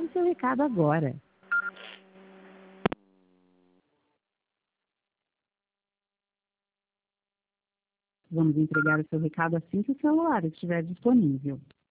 entregar o seu recado agora. Vamos entregar o seu recado assim que o celular estiver disponível.